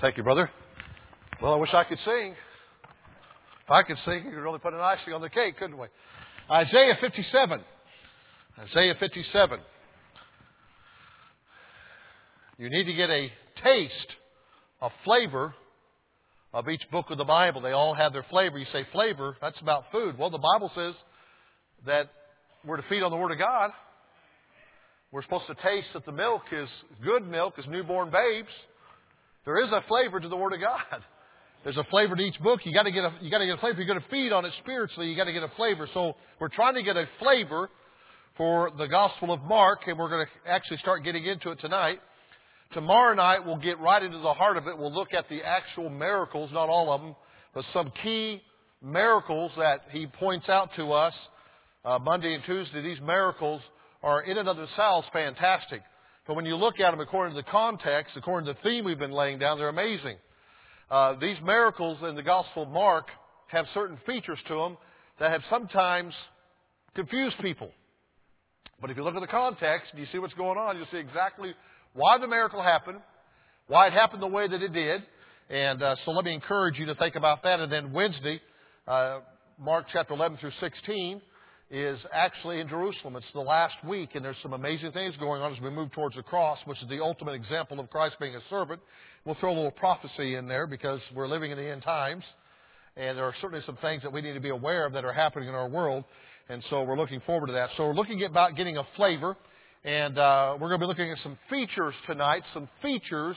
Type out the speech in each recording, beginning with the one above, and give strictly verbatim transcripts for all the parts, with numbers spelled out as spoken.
Thank you, brother. Well, I wish I could sing. If I could sing, you could really put an icing on the cake, couldn't we? Isaiah fifty-seven. Isaiah fifty-seven. You need to get a taste, a flavor of each book of the Bible. They all have their flavor. You say flavor, that's about food. Well, the Bible says that we're to feed on the Word of God. We're supposed to taste that the milk is good milk as newborn babes. There is a flavor to the Word of God. There's a flavor to each book. You got to get a you got to get a flavor. You're going to feed on it spiritually. You got to get a flavor. So we're trying to get a flavor for the Gospel of Mark, and we're going to actually start getting into it tonight. Tomorrow night we'll get right into the heart of it. We'll look at the actual miracles, not all of them, but some key miracles that he points out to us uh, Monday and Tuesday. These miracles are in and of themselves fantastic. But when you look at them according to the context, according to the theme we've been laying down, they're amazing. Uh, these miracles in the Gospel of Mark have certain features to them that have sometimes confused people. But if you look at the context and you see what's going on, you'll see exactly why the miracle happened, why it happened the way that it did. And uh, so let me encourage you to think about that. And then Wednesday, uh, Mark chapter eleven through sixteen, is actually in Jerusalem. It's the last week, and there's some amazing things going on as we move towards the cross, which is the ultimate example of Christ being a servant. We'll throw a little prophecy in there because we're living in the end times, and there are certainly some things that we need to be aware of that are happening in our world, and so we're looking forward to that. So we're looking at about getting a flavor, and uh, we're going to be looking at some features tonight, some features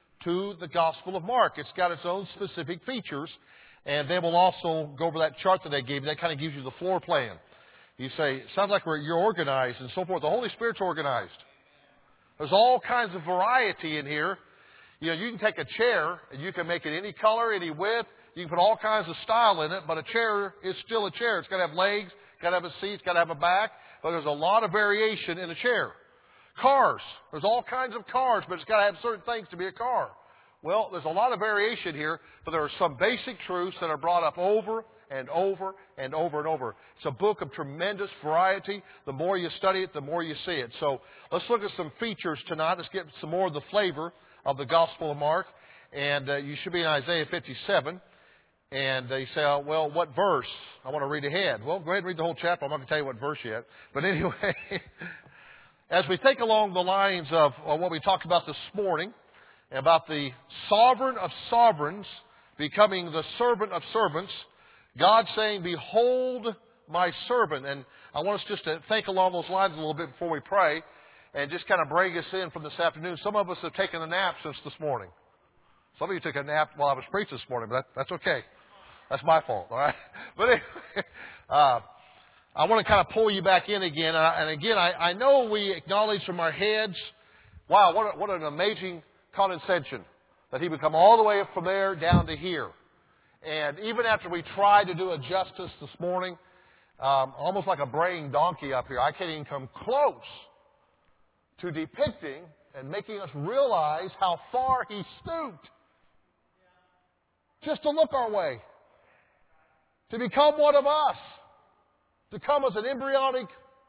to the Gospel of Mark. It's got its own specific features, and then we'll also go over that chart that I gave you. That kind of gives you the floor plan. You say, sounds like we're, you're organized and so forth. The Holy Spirit's organized. There's all kinds of variety in here. You know, you can take a chair and you can make it any color, any width. You can put all kinds of style in it, but a chair is still a chair. It's got to have legs, got to have a seat, it's got to have a back. But there's a lot of variation in a chair. Cars. There's all kinds of cars, but it's got to have certain things to be a car. Well, there's a lot of variation here, but there are some basic truths that are brought up over and over and over and over. It's a book of tremendous variety. The more you study it, the more you see it. So let's look at some features tonight. Let's get some more of the flavor of the Gospel of Mark. And uh, you should be in Isaiah fifty-seven. And uh, you say, oh, well, what verse? I want to read ahead. Well, go ahead and read the whole chapter. I'm not going to tell you what verse yet. But anyway, as we think along the lines of, of what we talked about this morning, about the sovereign of sovereigns becoming the servant of servants, God saying, behold my servant. And I want us just to think along those lines a little bit before we pray and just kind of bring us in from this afternoon. Some of us have taken a nap since this morning. Some of you took a nap while I was preaching this morning, but that, that's okay. That's my fault, all right? But anyway, uh, I want to kind of pull you back in again. And, I, and again, I, I know we acknowledge from our heads, wow, what, a, what an amazing condescension that he would come all the way up from there down to here. And even after we tried to do a justice this morning, um, almost like a braying donkey up here, I can't even come close to depicting and making us realize how far he stooped just to look our way, to become one of us, to come as an embryonic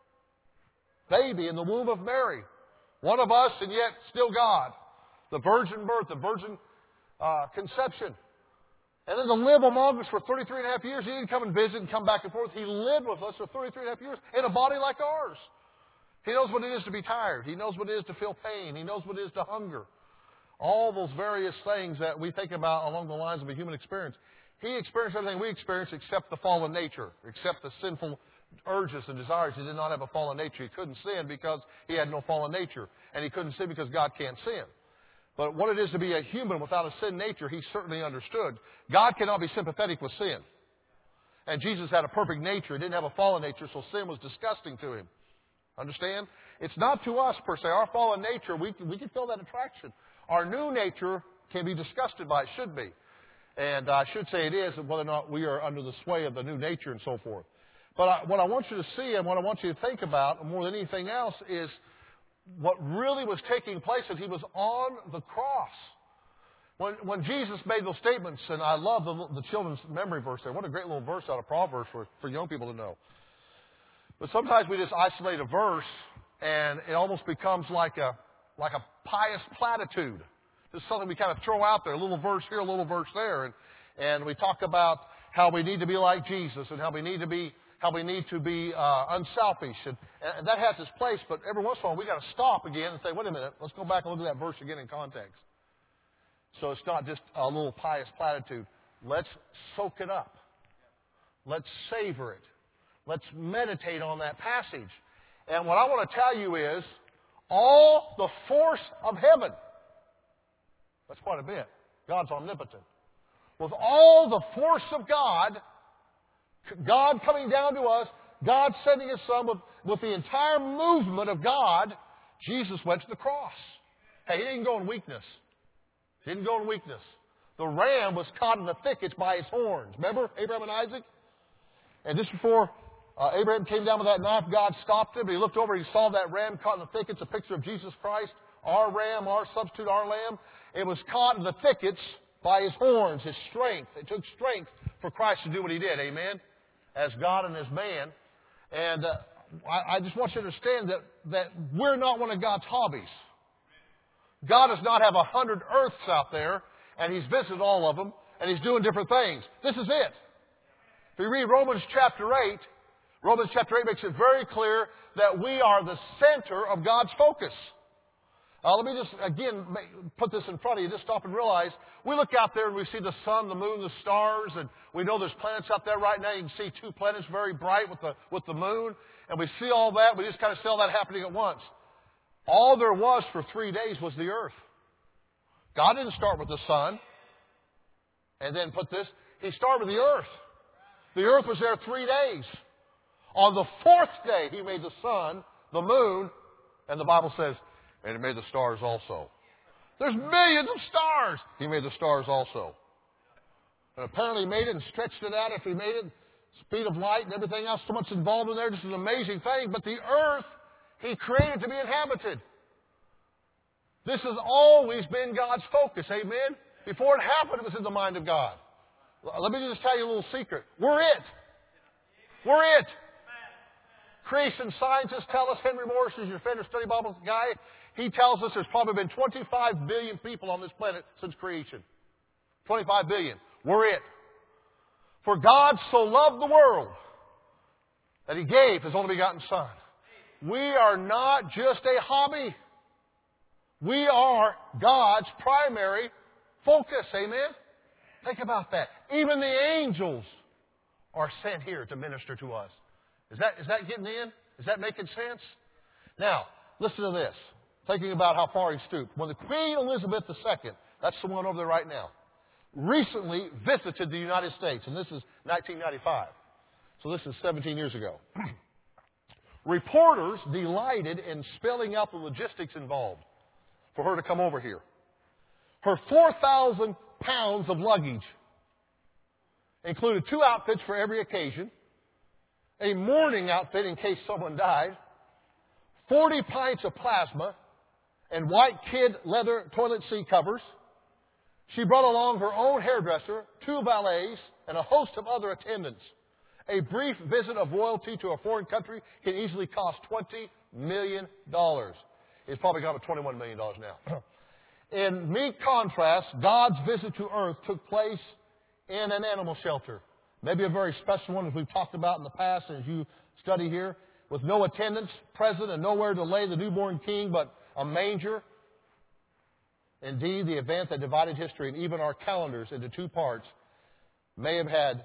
baby in the womb of Mary, one of us and yet still God, the virgin birth, the virgin uh, conception. And then to live among us for thirty-three and a half years. He didn't come and visit and come back and forth. He lived with us for thirty-three and a half years in a body like ours. He knows what it is to be tired. He knows what it is to feel pain. He knows what it is to hunger. All those various things that we think about along the lines of a human experience. He experienced everything we experience except the fallen nature, except the sinful urges and desires. He did not have a fallen nature. He couldn't sin because he had no fallen nature. And he couldn't sin because God can't sin. But what it is to be a human without a sin nature, he certainly understood. God cannot be sympathetic with sin. And Jesus had a perfect nature. He didn't have a fallen nature, so sin was disgusting to him. Understand? It's not to us, per se. Our fallen nature, we can, we can feel that attraction. Our new nature can be disgusted by it, should be. And I should say it is, whether or not we are under the sway of the new nature and so forth. But I, what I want you to see and what I want you to think about more than anything else is what really was taking place as he was on the cross. When, when Jesus made those statements, and I love the, the children's memory verse there. What a great little verse out of Proverbs for, for young people to know. But sometimes we just isolate a verse, and it almost becomes like a, like a pious platitude This is something we kind of throw out there, a little verse here, a little verse there. And, and we talk about how we need to be like Jesus and how we need to be, how we need to be uh, unselfish. And, and that has its place, but every once in a while we got to stop again and say, wait a minute, let's go back and look at that verse again in context. So it's not just a little pious platitude. Let's soak it up. Let's savor it. Let's meditate on that passage. And what I want to tell you is, all the force of heaven, that's quite a bit. God's omnipotent. With all the force of God, God coming down to us, God sending His Son, with, with the entire movement of God, Jesus went to the cross. Hey, He didn't go in weakness. He didn't go in weakness. The ram was caught in the thickets by his horns. Remember Abraham and Isaac? And just before uh, Abraham came down with that knife, God stopped him. He looked over, he saw that ram caught in the thickets, a picture of Jesus Christ, our ram, our substitute, our lamb. It was caught in the thickets by his horns, his strength. It took strength for Christ to do what He did, amen, as God and as man. And uh, I, I just want you to understand that, that we're not one of God's hobbies. God does not have a hundred earths out there, and He's visited all of them, and He's doing different things. This is it. If you read Romans chapter eight, Romans chapter eight makes it very clear that we are the center of God's focus. Uh, let me just, again, make, put this in front of you. Just stop and realize, we look out there and we see the sun, the moon, the stars, and we know there's planets out there right now. You can see two planets very bright with the, with the moon, and we see all that. We just kind of see all that happening at once. All there was for three days was the earth. God didn't start with the sun and then put this. He started with the earth. The earth was there three days. On the fourth day, He made the sun, the moon, and the Bible says, and He made the stars also. There's millions of stars. He made the stars also. And apparently He made it and stretched it out after He made it. Speed of light and everything else, so much involved in there. This is an amazing thing. But the earth, He created to be inhabited. This has always been God's focus. Amen? Before it happened, it was in the mind of God. Let me just tell you a little secret. We're it. We're it. Creation scientists tell us, Henry Morris is your Fender Study Bible guy, he tells us there's probably been twenty-five billion people on this planet since creation. twenty-five billion. We're it. For God so loved the world that He gave His only begotten Son. We are not just a hobby. We are God's primary focus. Amen? Think about that. Even the angels are sent here to minister to us. Is that, is that getting in? Is that making sense? Now, listen to this. Thinking about how far He stooped. When the Queen Elizabeth the Second, that's the one over there right now, recently visited the United States, and this is nineteen ninety-five. So this is seventeen years ago. Reporters delighted in spelling out the logistics involved for her to come over here. Her four thousand pounds of luggage included two outfits for every occasion, a mourning outfit in case someone died, forty pints of plasma, and white kid leather toilet seat covers. She brought along her own hairdresser, two valets, and a host of other attendants. A brief visit of royalty to a foreign country can easily cost twenty million dollars. It's probably gone to twenty-one million dollars now. In meek contrast, God's visit to earth took place in an animal shelter. Maybe a very special one, as we've talked about in the past, as you study here, with no attendants present and nowhere to lay the newborn king but a manger. Indeed, the event that divided history and even our calendars into two parts may have had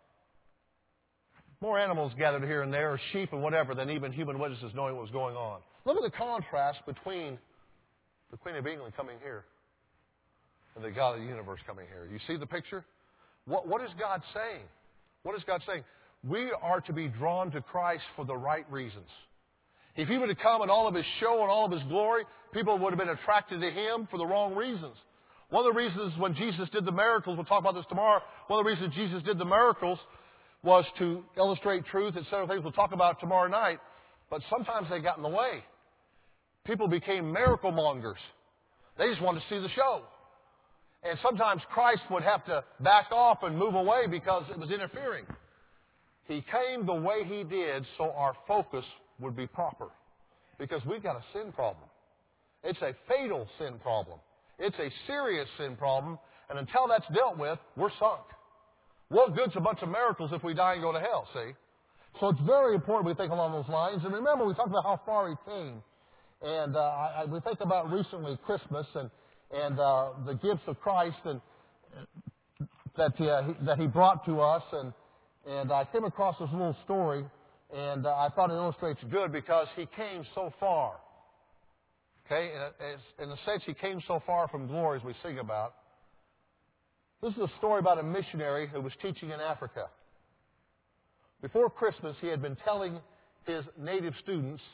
more animals gathered here and there, or sheep and whatever, than even human witnesses knowing what was going on. Look at the contrast between the Queen of England coming here and the God of the universe coming here. You see the picture? What, what is God saying? What is God saying? We are to be drawn to Christ for the right reasons. If He were to come in all of His show and all of His glory, people would have been attracted to Him for the wrong reasons. One of the reasons when Jesus did the miracles, we'll talk about this tomorrow, one of the reasons Jesus did the miracles was to illustrate truth and several things we'll talk about tomorrow night. But sometimes they got in the way. People became miracle mongers. They just wanted to see the show. And sometimes Christ would have to back off and move away because it was interfering. He came the way He did so our focus would be proper. Because we've got a sin problem. It's a fatal sin problem. It's a serious sin problem, and until that's dealt with, we're sunk. What good's a bunch of miracles if we die and go to hell, see? So it's very important we think along those lines. And remember, we talked about how far He came. And uh, I, we think about recently Christmas and, and uh, the gifts of Christ and that, uh, he, that He brought to us. And, and I came across this little story, and uh, I thought it illustrates good because He came so far. Okay? In a, in a sense, He came so far from glory, as we sing about. This is a story about a missionary who was teaching in Africa. Before Christmas, he had been telling his native students,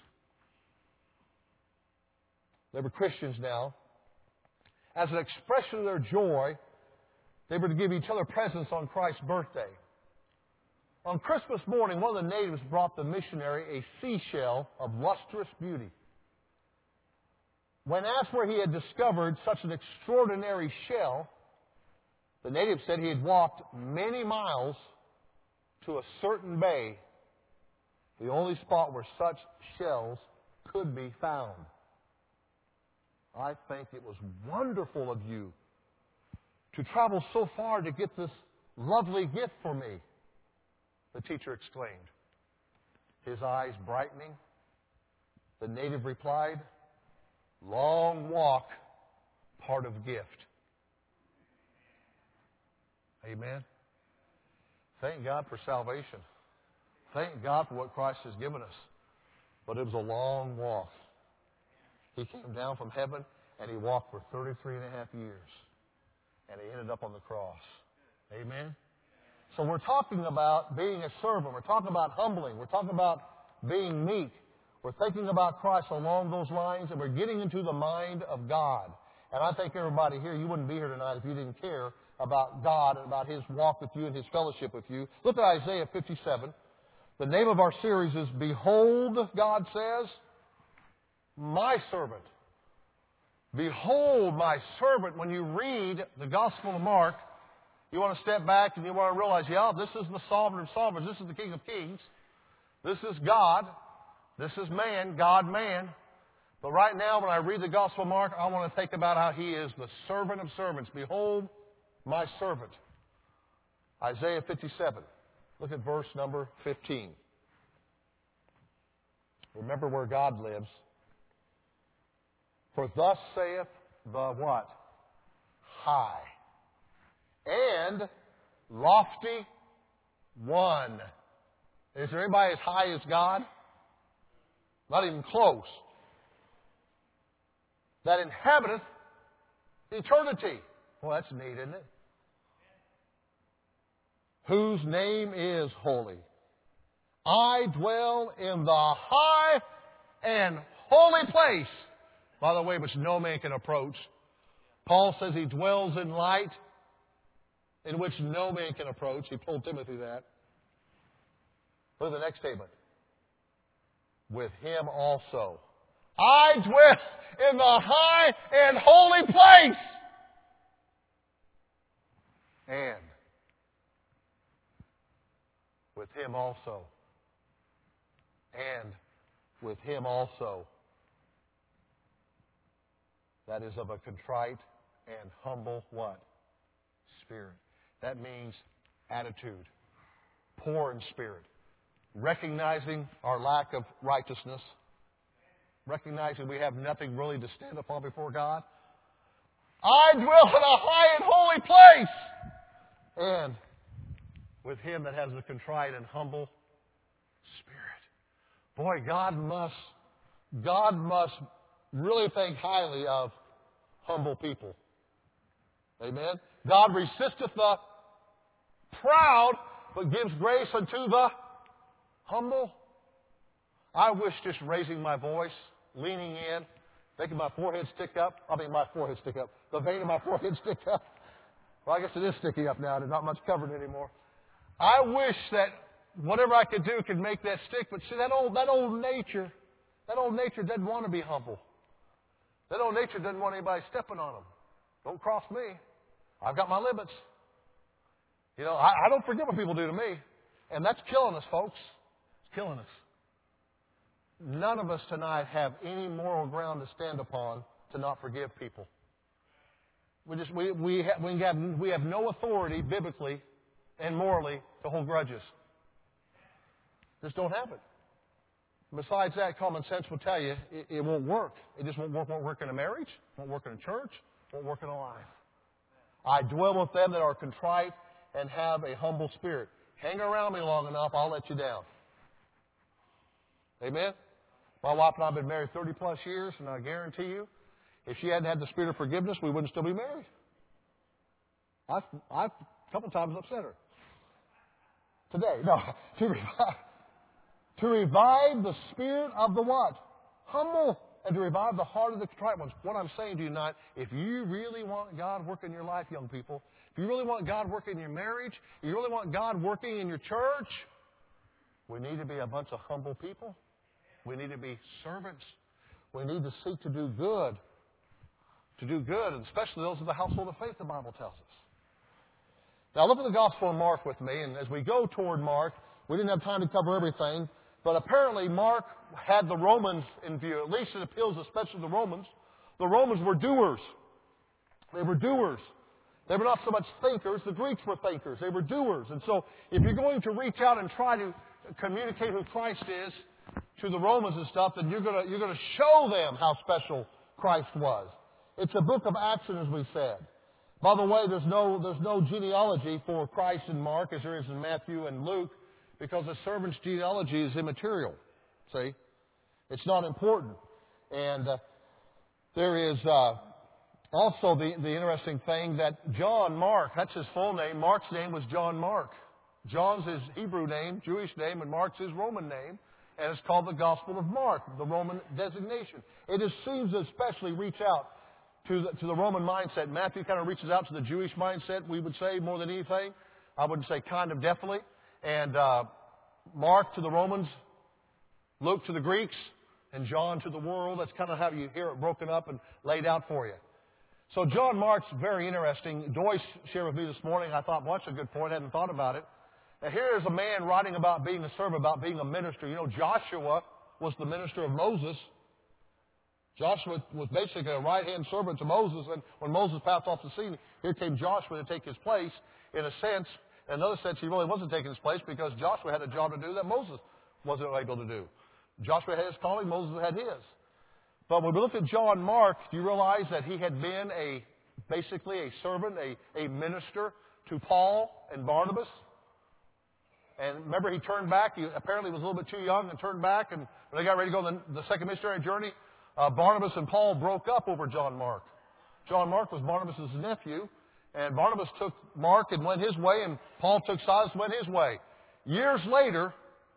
they were Christians now, as an expression of their joy, they were to give each other presents on Christ's birthday. On Christmas morning, one of the natives brought the missionary a seashell of lustrous beauty. When asked where he had discovered such an extraordinary shell, the native said he had walked many miles to a certain bay, the only spot where such shells could be found. I think it was wonderful of you to travel so far to get this lovely gift for me, the teacher exclaimed. His eyes brightening, the native replied, long walk, part of gift. Amen. Thank God for salvation. Thank God for what Christ has given us. But it was a long walk. He came down from heaven and He walked for thirty-three and a half years. And He ended up on the cross. Amen. So we're talking about being a servant. We're talking about humbling. We're talking about being meek. We're thinking about Christ along those lines, and we're getting into the mind of God. And I think everybody here, you wouldn't be here tonight if you didn't care about God and about His walk with you and His fellowship with you. Look at Isaiah fifty-seven. The name of our series is Behold, God says, my servant. Behold, my servant. When you read the Gospel of Mark, you want to step back and you want to realize, yeah, this is the Sovereign of Sovereigns. This is the King of Kings. This is God. This is man, God, man. But right now, when I read the Gospel of Mark, I want to think about how He is the servant of servants. Behold, my servant. Isaiah fifty-seven. Look at verse number fifteen. Remember where God lives. For thus saith the what? High and lofty one. Is there anybody as high as God? Not even close. That inhabiteth eternity. Well, that's neat, isn't it? Whose name is holy. I dwell in the high and holy place, by the way, which no man can approach. Paul says He dwells in light in which no man can approach. He told Timothy that. Look at the next statement. With Him also. I dwell in the high and holy place. And with Him also. And with Him also. That is of a contrite and humble what? Spirit. That means attitude. Poor in spirit. Recognizing our lack of righteousness. Recognizing we have nothing really to stand upon before God. I dwell in a high and holy place. And with Him that has a contrite and humble spirit. Boy, God must, God must really think highly of humble people. Amen? God resisteth the proud, but gives grace unto the humble. I wish just raising my voice, leaning in, making my forehead stick up. I mean, my forehead stick up. The vein of my forehead stick up. Well, I guess it is sticking up now. There's not much covered anymore. I wish that whatever I could do could make that stick. But see, that old, that old nature, that old nature doesn't want to be humble. That old nature doesn't want anybody stepping on them. Don't cross me. I've got my limits. You know, I, I don't forget what people do to me. And that's killing us, folks. It's killing us. None of us tonight have any moral ground to stand upon to not forgive people. We just we we have, we have we have no authority biblically and morally to hold grudges. Just don't have it. Besides that, common sense will tell you it, it won't work. It just won't work. Won't work in a marriage. Won't work in a church. Won't work in a life. I dwell with them that are contrite and have a humble spirit. Hang around me long enough, I'll let you down. Amen? My wife and I have been married thirty plus years, and I guarantee you, if she hadn't had the spirit of forgiveness, we wouldn't still be married. I've, I've a couple times upset her. Today, no, to revive, to revive the spirit of the what? Humble, and to revive the heart of the contrite ones. What I'm saying to you tonight, if you really want God working in your life, young people, if you really want God working in your marriage, if you really want God working in your church, we need to be a bunch of humble people. We need to be servants. We need to seek to do good. To do good, and especially those of the household of faith, the Bible tells us. Now look at the Gospel of Mark with me, and as we go toward Mark, we didn't have time to cover everything, but apparently Mark had the Romans in view. At least it appeals especially to the Romans. The Romans were doers. They were doers. They were not so much thinkers. The Greeks were thinkers. They were doers. And so if you're going to reach out and try to communicate who Christ is to the Romans and stuff, then you're going to, you're going to show them how special Christ was. It's a book of action, as we said. By the way, there's no, there's no genealogy for Christ in Mark as there is in Matthew and Luke, because the servant's genealogy is immaterial. See? It's not important. And uh, there is uh, also the, the interesting thing that John Mark, that's his full name. Mark's name was John Mark. John's his Hebrew name, Jewish name, and Mark's his Roman name. And it's called the Gospel of Mark, the Roman designation. It just seems to especially reach out to the, to the Roman mindset. Matthew kind of reaches out to the Jewish mindset, we would say, more than anything. I wouldn't say kind of, definitely. And uh, Mark to the Romans, Luke to the Greeks, and John to the world. That's kind of how you hear it broken up and laid out for you. So John Mark's very interesting. Joyce shared with me this morning. I thought, well, that's a good point. I hadn't thought about it. Now, here is a man writing about being a servant, about being a minister. You know, Joshua was the minister of Moses. Joshua was basically a right-hand servant to Moses, and when Moses passed off the scene, here came Joshua to take his place. In a sense, in another sense, he really wasn't taking his place because Joshua had a job to do that Moses wasn't able to do. Joshua had his calling, Moses had his. But when we look at John Mark, do you realize that he had been a basically a servant, a, a minister to Paul and Barnabas? And remember, he turned back. He apparently was a little bit too young and turned back. And when they got ready to go on the, the second missionary journey, uh, Barnabas and Paul broke up over John Mark. John Mark was Barnabas' nephew. And Barnabas took Mark and went his way, and Paul took Silas and went his way. Years later,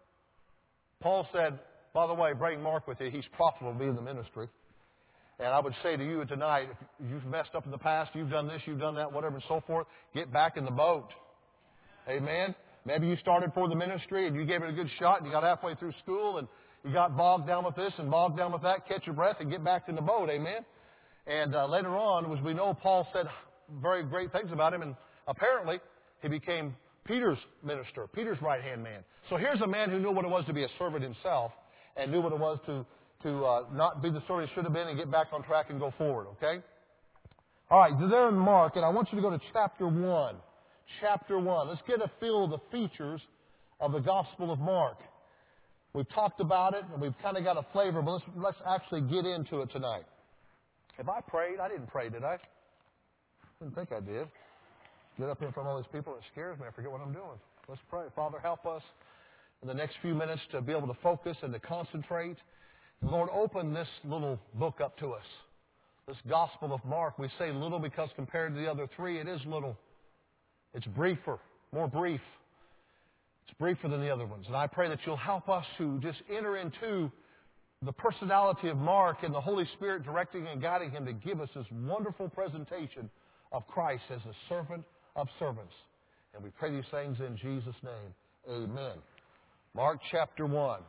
Paul said, by the way, bring Mark with you. He's profitable to be in the ministry. And I would say to you tonight, if you've messed up in the past, you've done this, you've done that, whatever, and so forth, get back in the boat. Amen? Maybe you started for the ministry and you gave it a good shot and you got halfway through school and you got bogged down with this and bogged down with that. Catch your breath and get back in the boat. Amen? And uh, later on, as we know, Paul said very great things about him, and apparently he became Peter's minister, Peter's right-hand man. So here's a man who knew what it was to be a servant himself and knew what it was to, to uh, not be the servant he should have been and get back on track and go forward, okay? All right, so there in Mark, and I want you to go to chapter one. Chapter one. Let's get a feel of the features of the Gospel of Mark. We've talked about it, and we've kind of got a flavor, but let's, let's actually get into it tonight. Have I prayed? I didn't pray, did I? Didn't think I did. Get up here in front of all these people, it scares me. I forget what I'm doing. Let's pray. Father, help us in the next few minutes to be able to focus and to concentrate. And Lord, open this little book up to us. This Gospel of Mark. We say little because compared to the other three, it is little. It's briefer, more brief. It's briefer than the other ones. And I pray that you'll help us to just enter into the personality of Mark and the Holy Spirit directing and guiding him to give us this wonderful presentation of Christ as the servant of servants. And we pray these things in Jesus' name. Amen. Mark chapter one.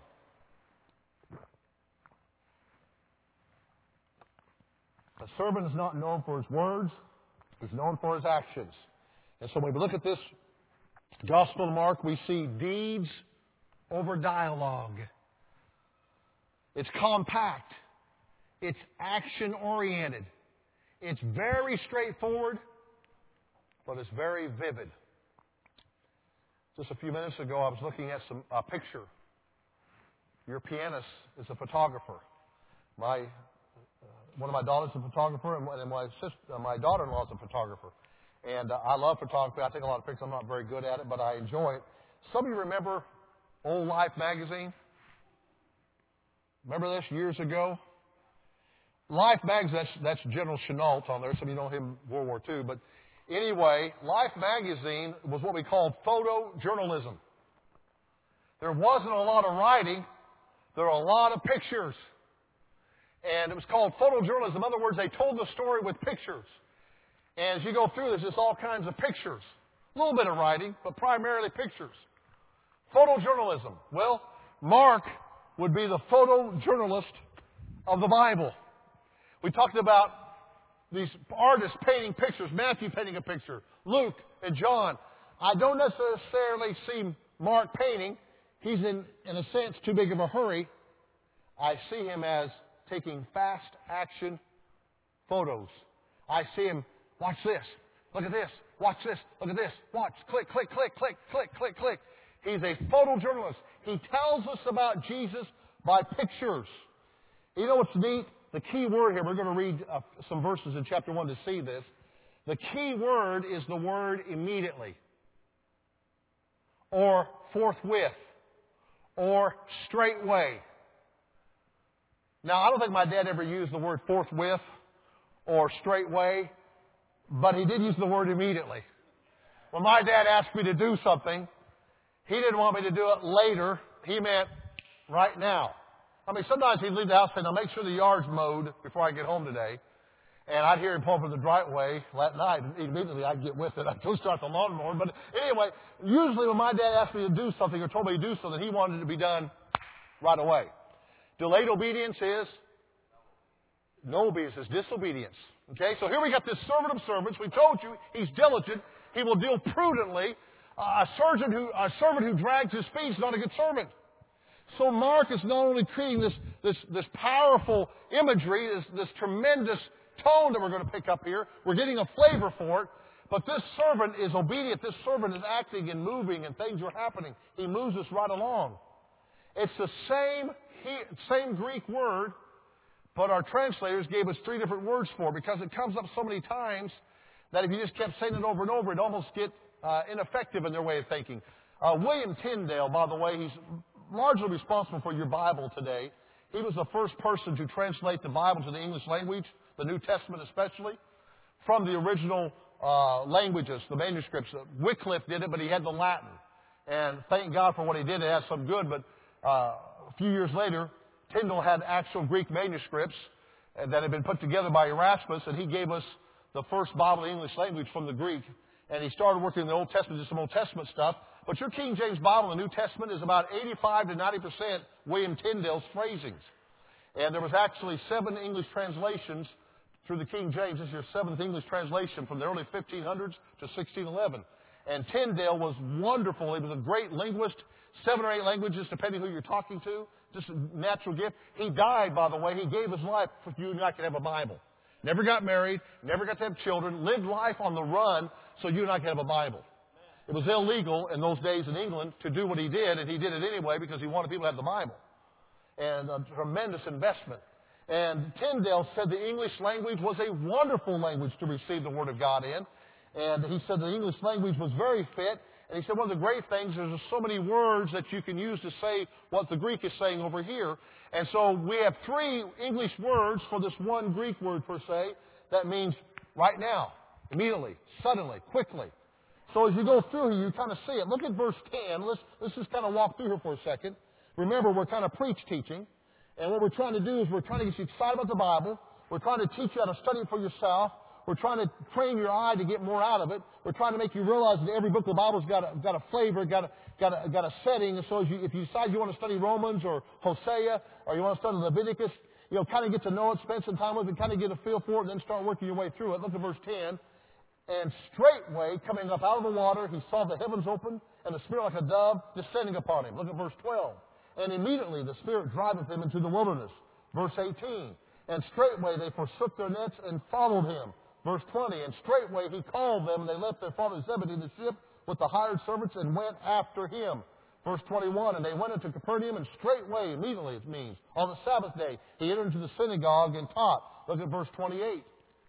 A servant is not known for his words. He's known for his actions. And so when we look at this Gospel of Mark, we see deeds over dialogue. It's compact. It's action-oriented. It's very straightforward, but it's very vivid. Just a few minutes ago, I was looking at some a picture. Your pianist is a photographer. My uh, one of my daughters is a photographer, and, and my sister, uh, my daughter-in-law is a photographer. And uh, I love photography. I take a lot of pictures. I'm not very good at it, but I enjoy it. Some of you remember Old Life magazine? Remember this years ago? Life magazine, that's, that's General Chenault on there. Some of you know him World War Two. But anyway, Life magazine was what we called photojournalism. There wasn't a lot of writing. There were a lot of pictures. And it was called photojournalism. In other words, they told the story with pictures. And as you go through this, it's all kinds of pictures. A little bit of writing, but primarily pictures. Photojournalism. Well, Mark would be the photojournalist of the Bible. We talked about these artists painting pictures. Matthew painting a picture. Luke and John. I don't necessarily see Mark painting. He's in, in a sense, too big of a hurry. I see him as taking fast action photos. I see him, watch this, look at this, watch this, look at this, watch, click, click, click, click, click, click, click. He's a photojournalist. He tells us about Jesus by pictures. You know what's neat? The key word here, we're going to read uh, some verses in chapter one to see this. The key word is the word immediately, or forthwith, or straightway. Now, I don't think my dad ever used the word forthwith or straightway, but he did use the word immediately. When my dad asked me to do something, he didn't want me to do it later. He meant right now. I mean, sometimes he'd leave the house and say, now make sure the yard's mowed before I get home today. And I'd hear him pull up in the driveway that night, and immediately I'd get with it. I'd go start the lawnmower. But anyway, usually when my dad asked me to do something or told me to do something, he wanted it to be done right away. Delayed obedience is no obedience, is disobedience. Okay, so here we got this servant of servants. We told you he's diligent. He will deal prudently. Uh, a servant who a servant who drags his feet is not a good servant. So Mark is not only creating this this this powerful imagery, this this tremendous tone that we're going to pick up here. We're getting a flavor for it. But this servant is obedient. This servant is acting and moving, and things are happening. He moves us right along. It's the same same Greek word, but our translators gave us three different words for it because it comes up so many times that if you just kept saying it over and over, it'd almost get uh, ineffective in their way of thinking. Uh, William Tyndale, by the way, he's largely responsible for your Bible today. He was the first person to translate the Bible to the English language, the New Testament especially, from the original uh, languages, the manuscripts. Wycliffe did it, but he had the Latin. And thank God for what he did. It has some good, but uh, a few years later, Tyndale had actual Greek manuscripts that had been put together by Erasmus, and he gave us the first Bible in the English language from the Greek. And he started working in the Old Testament, just some Old Testament stuff. But your King James Bible in the New Testament is about eighty-five to ninety percent William Tyndale's phrasings. And there was actually seven English translations through the King James. This is your seventh English translation from the early fifteen hundreds to sixteen eleven. And Tyndale was wonderful. He was a great linguist, seven or eight languages, depending who you're talking to. Just a natural gift. He died, by the way. He gave his life for you and I could have a Bible. Never got married, never got to have children, lived life on the run so you and I could have a Bible. It was illegal in those days in England to do what he did, and he did it anyway because he wanted people to have the Bible. And a tremendous investment. And Tyndale said the English language was a wonderful language to receive the Word of God in. And he said the English language was very fit. And he said one of the great things is there's so many words that you can use to say what the Greek is saying over here. And so we have three English words for this one Greek word per se. That means right now, immediately, suddenly, quickly. So as you go through here, you kind of see it. Look at verse ten. Let's, let's just kind of walk through here for a second. Remember, we're kind of preach teaching. And what we're trying to do is we're trying to get you excited about the Bible. We're trying to teach you how to study it for yourself. We're trying to train your eye to get more out of it. We're trying to make you realize that every book of the Bible's got a, got a flavor, got a, got a, got a setting. And so as you, if you decide you want to study Romans or Hosea or you want to study Leviticus, you know, kind of get to know it, spend some time with it, kind of get a feel for it, and then start working your way through it. Look at verse ten. And straightway, coming up out of the water, he saw the heavens open and the Spirit like a dove descending upon him. Look at verse twelve. And immediately the Spirit driveth him into the wilderness. Verse eighteen. And straightway they forsook their nets and followed him. Verse twenty, and straightway he called them, and they left their father Zebedee in the ship with the hired servants and went after him. Verse twenty-one, and they went into Capernaum, and straightway, immediately it means, on the Sabbath day, he entered into the synagogue and taught. Look at verse twenty-eight.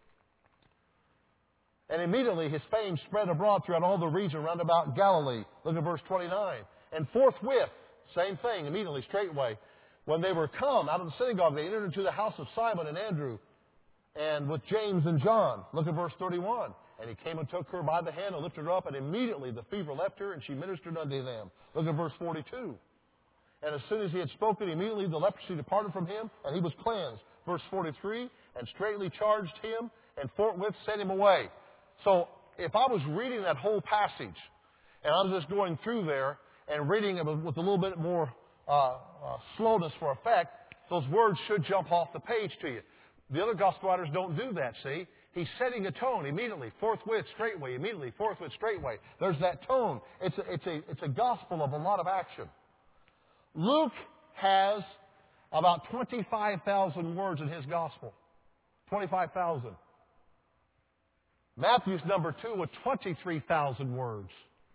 And immediately his fame spread abroad throughout all the region round about Galilee. Look at verse twenty-nine. And forthwith, same thing, immediately, straightway, when they were come out of the synagogue, they entered into the house of Simon and Andrew, and with James and John. Look at verse thirty-one. And he came and took her by the hand and lifted her up, and immediately the fever left her, and she ministered unto them. Look at verse forty-two. And as soon as he had spoken, immediately the leprosy departed from him, and he was cleansed. Verse forty-three, and straightly charged him, and forthwith sent him away. So if I was reading that whole passage, and I was just going through there and reading it with a little bit more uh, uh, slowness for effect, those words should jump off the page to you. The other gospel writers don't do that, see? He's setting a tone immediately, forthwith, straightway, immediately, forthwith, straightway. There's that tone. It's a, it's a, it's a gospel of a lot of action. Luke has about twenty-five thousand words in his gospel. twenty-five thousand. Matthew's number two with twenty-three thousand words.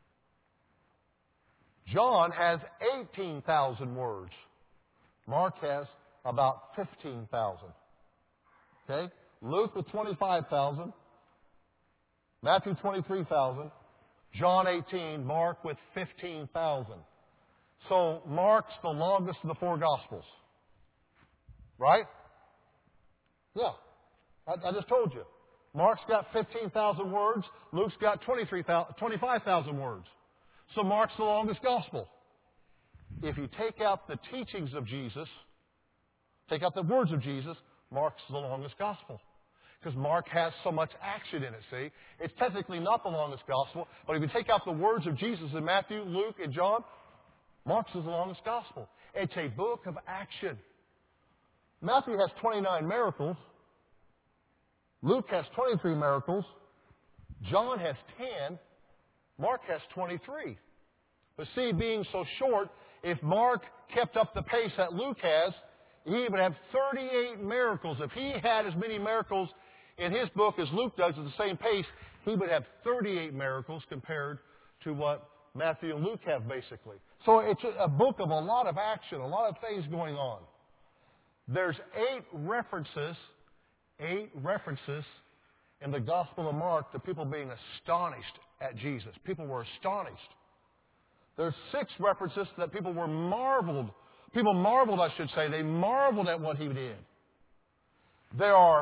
John has eighteen thousand words. Mark has about fifteen thousand. Okay? Luke with twenty-five thousand. Matthew twenty-three thousand. John eighteen. Mark with fifteen thousand. So Mark's the longest of the four Gospels. Right? Yeah. I, I just told you. Mark's got fifteen thousand words. Luke's got twenty-three thousand, twenty-five thousand words. So Mark's the longest Gospel. If you take out the teachings of Jesus, take out the words of Jesus, Mark's the longest Gospel. Because Mark has so much action in it, see? It's technically not the longest Gospel, but if you take out the words of Jesus in Matthew, Luke, and John, Mark's is the longest Gospel. It's a book of action. Matthew has twenty-nine miracles. Luke has twenty-three miracles. John has ten. Mark has twenty-three. But see, being so short, if Mark kept up the pace that Luke has, he would have thirty-eight miracles. If he had as many miracles in his book as Luke does at the same pace, he would have thirty-eight miracles compared to what Matthew and Luke have, basically. So it's a book of a lot of action, a lot of things going on. There's eight references, eight references in the Gospel of Mark to people being astonished at Jesus. People were astonished. There's six references that people were marveled. People marveled, I should say. They marveled at what he did. There are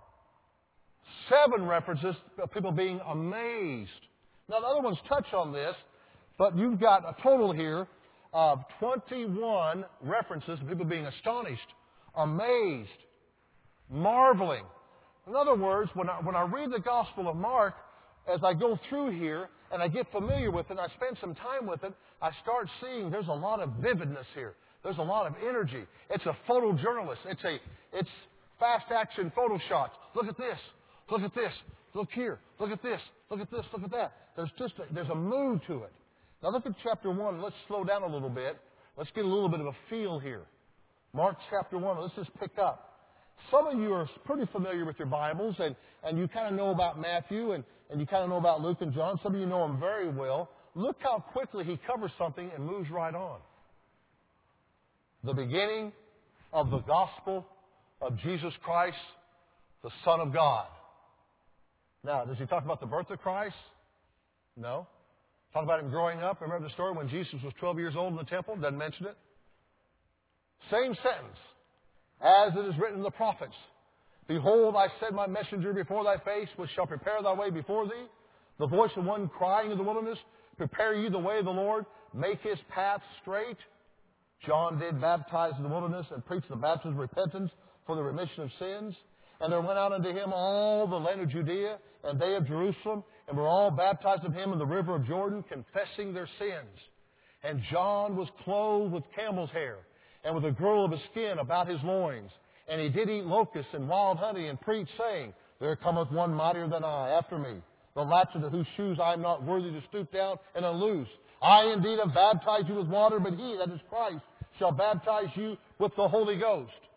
seven references of people being amazed. Now, the other ones touch on this, but you've got a total here of twenty-one references of people being astonished, amazed, marveling. In other words, when I, when I read the Gospel of Mark, as I go through here and I get familiar with it and I spend some time with it, I start seeing there's a lot of vividness here. There's a lot of energy. It's a photojournalist. It's a it's fast action photo shots. Look at this. Look at this. Look here. Look at this. Look at this. Look at that. There's just a, there's a mood to it. Now look at chapter one. Let's slow down a little bit. Let's get a little bit of a feel here. Mark chapter one. Let's just pick up. Some of you are pretty familiar with your Bibles, and, and you kind of know about Matthew, and, and you kind of know about Luke and John. Some of you know them very well. Look how quickly he covers something and moves right on. The beginning of the gospel of Jesus Christ, the Son of God. Now, does he talk about the birth of Christ? No. Talk about him growing up. Remember the story when Jesus was twelve years old in the temple? Doesn't mention it. Same sentence. As it is written in the prophets, behold, I send my messenger before thy face, which shall prepare thy way before thee. The voice of one crying in the wilderness, prepare ye the way of the Lord, make his path straight. John did baptize in the wilderness and preach the baptism of repentance for the remission of sins. And there went out unto him all the land of Judea and they of Jerusalem, and were all baptized of him in the river of Jordan, confessing their sins. And John was clothed with camel's hair, and with a girdle of his skin about his loins. And he did eat locusts and wild honey, and preached, saying, There cometh one mightier than I after me, the latchet of whose shoes I am not worthy to stoop down and unloose. I indeed have baptized you with water, but he, that is Christ, shall baptize you with the Holy Ghost.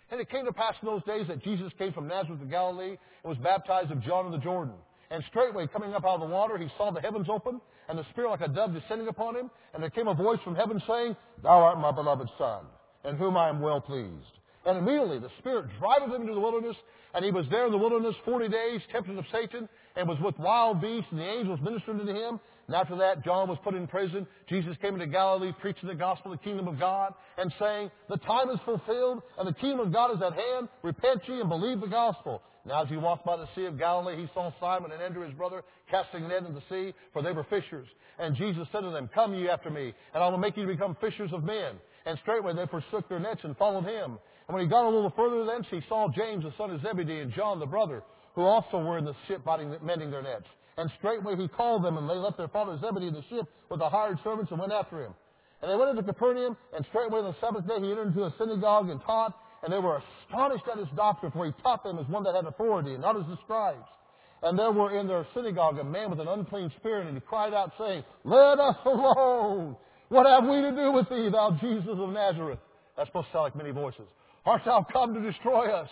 And it came to pass in those days that Jesus came from Nazareth of Galilee and was baptized of John in the Jordan. And straightway, coming up out of the water, he saw the heavens open, and the Spirit like a dove descending upon him. And there came a voice from heaven saying, Thou art my beloved Son, in whom I am well pleased. And immediately the Spirit driveth him into the wilderness, and he was there in the wilderness forty days, tempted of Satan, and was with wild beasts, and the angels ministered unto him. And after that, John was put in prison. Jesus came into Galilee, preaching the gospel of the kingdom of God, and saying, The time is fulfilled, and the kingdom of God is at hand. Repent ye and believe the gospel. Now as he walked by the sea of Galilee, he saw Simon and Andrew his brother casting a net into the sea, for they were fishers. And Jesus said to them, Come ye after me, and I will make you to become fishers of men. And straightway they forsook their nets and followed him. And when he got a little further thence, he saw James the son of Zebedee and John the brother, who also were in the ship mending their nets. And straightway he called them, and they left their father Zebedee in the ship with the hired servants and went after him. And they went into Capernaum, and straightway on the Sabbath day he entered into a synagogue and taught. And they were astonished at his doctrine, for he taught them as one that had authority, and not as the scribes. And there were in their synagogue a man with an unclean spirit, and he cried out, saying, Let us alone! What have we to do with thee, thou Jesus of Nazareth? That's supposed to sound like many voices. Art thou come to destroy us?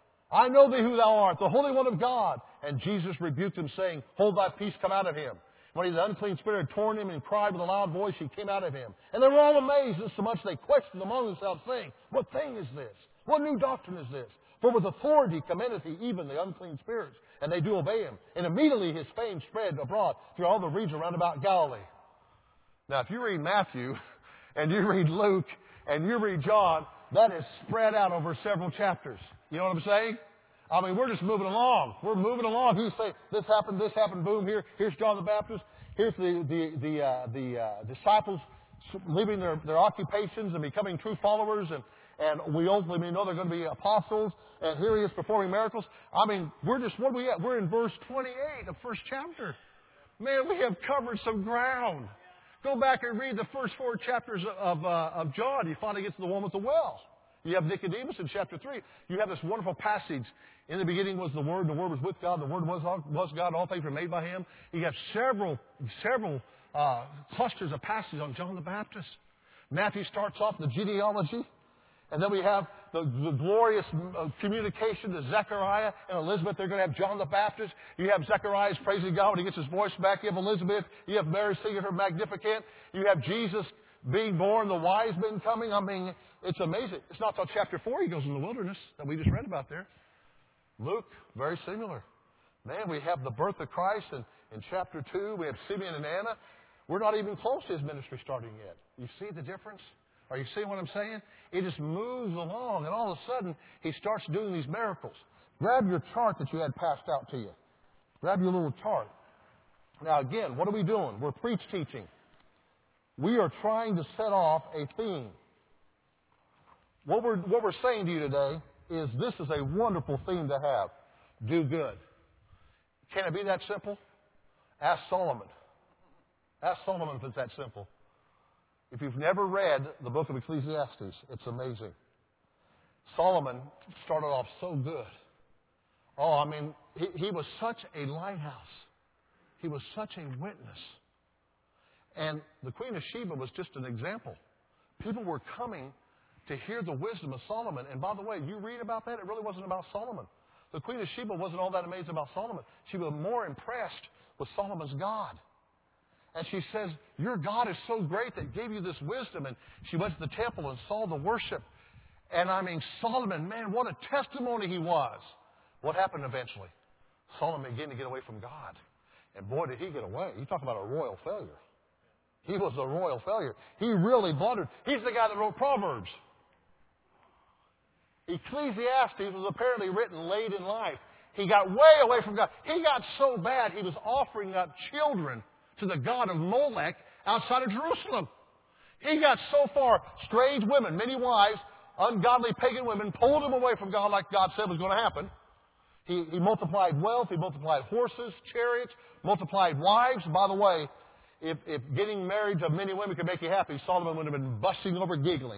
I know thee who thou art, the Holy One of God. And Jesus rebuked him, saying, Hold thy peace, come out of him. When the unclean spirit had torn him and cried with a loud voice, he came out of him. And they were all amazed, so much they questioned among themselves, saying, What thing is this? What new doctrine is this? For with authority commandeth he even the unclean spirits, and they do obey him. And immediately his fame spread abroad through all the region round about Galilee. Now, if you read Matthew, and you read Luke, and you read John, that is spread out over several chapters. You know what I'm saying? I mean, we're just moving along. We're moving along. You say, this happened, this happened, boom, here. Here's John the Baptist. Here's the, the, the, uh, the uh, disciples leaving their, their occupations and becoming true followers. And, and we ultimately know they're going to be apostles. And here he is performing miracles. I mean, we're just, what are we at? We're in verse twenty-eight of first chapter. Man, we have covered some ground. Go back and read the first four chapters of, uh, of John. You finally get to the one with the well. You have Nicodemus in chapter three. You have this wonderful passage. In the beginning was the Word, and the Word was with God, the Word was, was God, and all things were made by Him. You have several, several uh, clusters of passages on John the Baptist. Matthew starts off the genealogy, and then we have the, the glorious communication to Zechariah and Elizabeth. They're going to have John the Baptist. You have Zechariah's praising God when he gets his voice back. You have Elizabeth. You have Mary singing her Magnificat. You have Jesus being born, the wise men coming. I mean, it's amazing. It's not until chapter four he goes in the wilderness that we just read about there. Luke, very similar. Man, we have the birth of Christ in, in chapter two. We have Simeon and Anna. We're not even close to his ministry starting yet. You see the difference? Are you seeing what I'm saying? It just moves along, and all of a sudden, he starts doing these miracles. Grab your chart that you had passed out to you. Grab your little chart. Now, again, what are we doing? We're preach teaching. We are trying to set off a theme. What we're, what we're saying to you today is this is a wonderful theme to have. Do good. Can it be that simple? Ask Solomon. Ask Solomon if it's that simple. If you've never read the book of Ecclesiastes, it's amazing. Solomon started off so good. Oh, I mean, he, he was such a lighthouse. He was such a witness. And the Queen of Sheba was just an example. People were coming to hear the wisdom of Solomon. And by the way, you read about that, it really wasn't about Solomon. The Queen of Sheba wasn't all that amazed about Solomon. She was more impressed with Solomon's God. And she says, your God is so great that gave you this wisdom. And she went to the temple and saw the worship. And I mean, Solomon, man, what a testimony he was. What happened eventually? Solomon began to get away from God. And boy, did he get away. You talk about a royal failure. He was a royal failure. He really blundered. He's the guy that wrote Proverbs. Ecclesiastes was apparently written late in life. He got way away from God. He got so bad, he was offering up children to the god of Molech outside of Jerusalem. He got so far, strange women, many wives, ungodly pagan women, pulled him away from God like God said was going to happen. He, he multiplied wealth, he multiplied horses, chariots, multiplied wives. By the way, if, if getting married to many women could make you happy, Solomon would have been busting over giggling.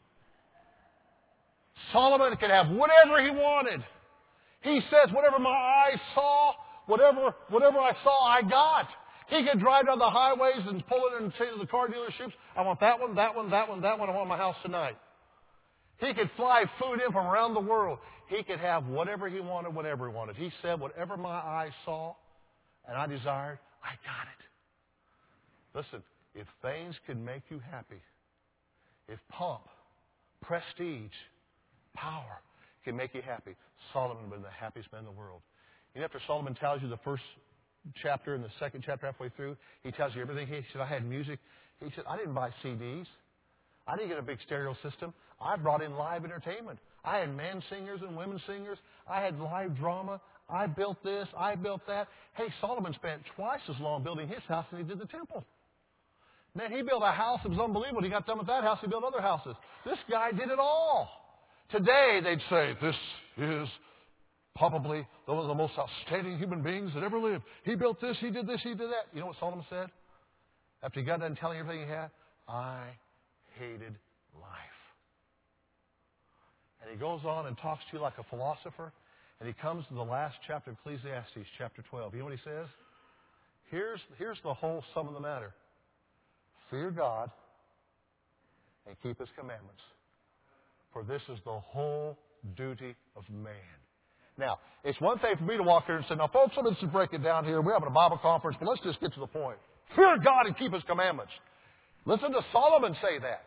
Solomon could have whatever he wanted. He says, whatever my eyes saw, whatever, whatever I saw, I got. He could drive down the highways and pull in and say to the car dealerships, I want that one, that one, that one, that one. I want my house tonight. He could fly food in from around the world. He could have whatever he wanted, whatever he wanted. He said, whatever my eyes saw and I desired, I got it. Listen, if things can make you happy, if pomp, prestige, power can make you happy, Solomon was the happiest man in the world. You know, after Solomon tells you the first chapter and the second chapter halfway through, he tells you everything. He said, I had music. He said, I didn't buy C Ds. I didn't get a big stereo system. I brought in live entertainment. I had men singers and women singers. I had live drama. I built this. I built that. Hey, Solomon spent twice as long building his house than he did the temple. Man, he built a house that was unbelievable. He got done with that house. He built other houses. This guy did it all. Today, they'd say, this is probably one of the most outstanding human beings that ever lived. He built this. He did this. He did that. You know what Solomon said? After he got done telling everything he had, I hated life. And he goes on and talks to you like a philosopher. And he comes to the last chapter of Ecclesiastes, chapter twelve. You know what he says? Here's, here's the whole sum of the matter. Fear God and keep His commandments. For this is the whole duty of man. Now, it's one thing for me to walk here and say, now, folks, let's just break it down here. We're having a Bible conference, but let's just get to the point. Fear God and keep His commandments. Listen to Solomon say that.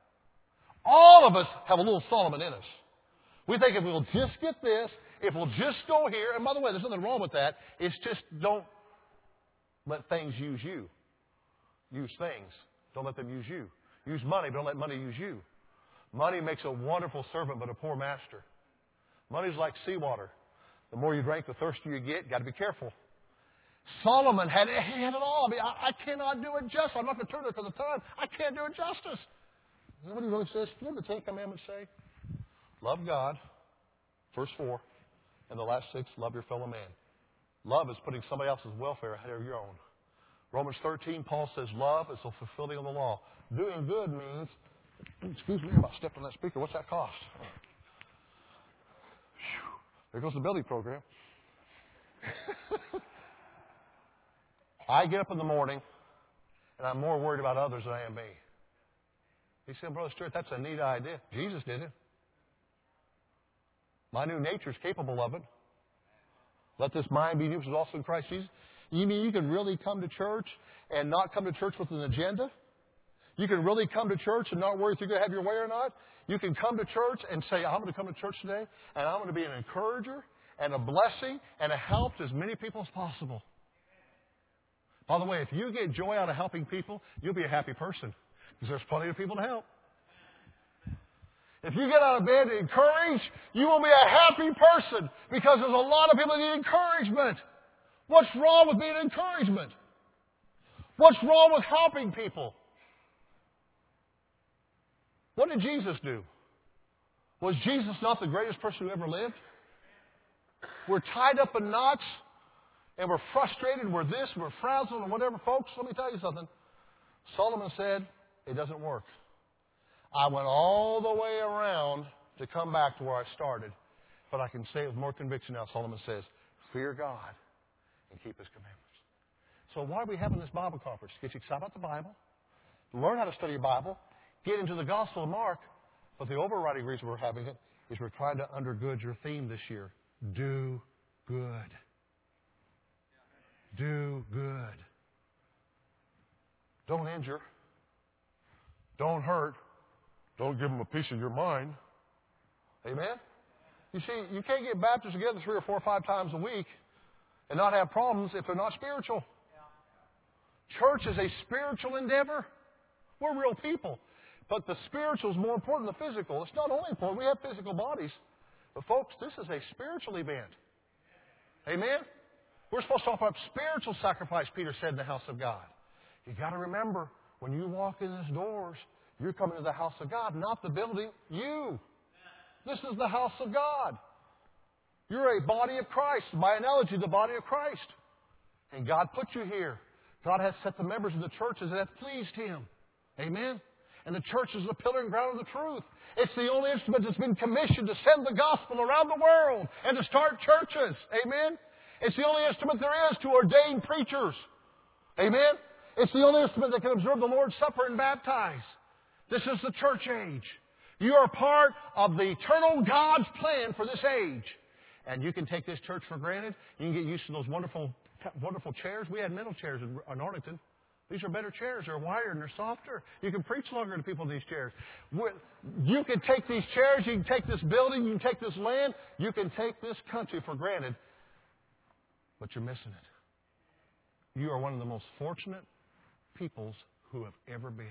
All of us have a little Solomon in us. We think if we'll just get this, if we'll just go here, and by the way, there's nothing wrong with that. It's just don't let things use you. Use things. Don't let them use you. Use money, but don't let money use you. Money makes a wonderful servant, but a poor master. Money's like seawater. The more you drink, the thirstier you get. Got to be careful. Solomon had, he had it all. I mean, I, I cannot do it justice. I'm not going to turn it because of time. I can't do it justice. You know what he really says? You know what the Ten Commandments say? Love God, first four, and the last six, love your fellow man. Love is putting somebody else's welfare ahead of your own. Romans thirteen, Paul says love is the fulfilling of the law. Doing good means, excuse me, I about stepped on that speaker. What's that cost? There goes the building program. I get up in the morning, and I'm more worried about others than I am me. He said, Brother Stewart, that's a neat idea. Jesus did it. My new nature is capable of it. Let this mind be in you, which is also in Christ Jesus. You mean you can really come to church and not come to church with an agenda? You can really come to church and not worry if you're going to have your way or not? You can come to church and say, I'm going to come to church today, and I'm going to be an encourager and a blessing and a help to as many people as possible. By the way, if you get joy out of helping people, you'll be a happy person because there's plenty of people to help. If you get out of bed to encourage, you will be a happy person because there's a lot of people that need encouragement. What's wrong with being encouragement? What's wrong with helping people? What did Jesus do? Was Jesus not the greatest person who ever lived? We're tied up in knots and we're frustrated, we're this, we're frazzled, and whatever. Folks, let me tell you something. Solomon said, it doesn't work. I went all the way around to come back to where I started. But I can say it with more conviction now. Solomon says, fear God and keep His commandments. So why are we having this Bible conference? Get you excited about the Bible, learn how to study your Bible, get into the Gospel of Mark. But the overriding reason we're having it is we're trying to undergird your theme this year. Do good. Do good. Don't injure. Don't hurt. Don't give them a piece of your mind. Amen? You see, you can't get Baptists together three or four or five times a week and not have problems if they're not spiritual. Church is a spiritual endeavor. We're real people. But the spiritual is more important than the physical. It's not only important. We have physical bodies. But folks, this is a spiritual event. Amen? We're supposed to offer up spiritual sacrifice, Peter said, in the house of God. You've got to remember, when you walk in these doors, you're coming to the house of God, not the building. You. This is the house of God. You're a body of Christ. By analogy, the body of Christ. And God put you here. God has set the members of the churches that have pleased Him. Amen? And the church is the pillar and ground of the truth. It's the only instrument that's been commissioned to send the gospel around the world and to start churches. Amen? It's the only instrument there is to ordain preachers. Amen? It's the only instrument that can observe the Lord's Supper and baptize. This is the church age. You are part of the eternal God's plan for this age. And you can take this church for granted. You can get used to those wonderful, wonderful chairs. We had metal chairs in, in Arlington. These are better chairs. They're wired and they're softer. You can preach longer to people in these chairs. You can take these chairs. You can take this building. You can take this land. You can take this country for granted. But you're missing it. You are one of the most fortunate peoples who have ever been.